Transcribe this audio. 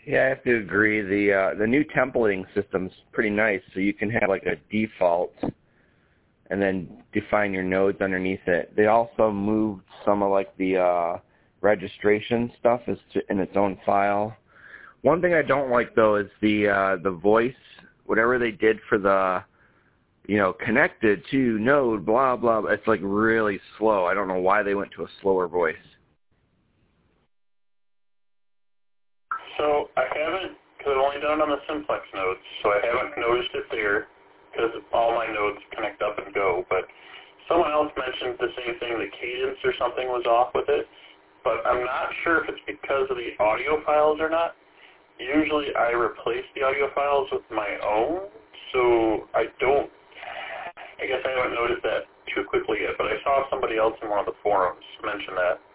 Yeah, I have to agree. The new templating system's pretty nice. So you can have like a default and then define your nodes underneath it. They also moved some of like the registration stuff in its own file. One thing I don't like though is the voice. Whatever they did for the connected to node, blah, blah, blah. It's like really slow. I don't know why they went to a slower voice. So I haven't, because I've only done it on the simplex nodes, so I haven't noticed it there because all my nodes connect up and go. But someone else mentioned the same thing, the cadence or something was off with it. But I'm not sure if it's because of the audio files or not. Usually I replace the audio files with my own, so I guess I haven't noticed that too quickly yet, but I saw somebody else in one of the forums mention that.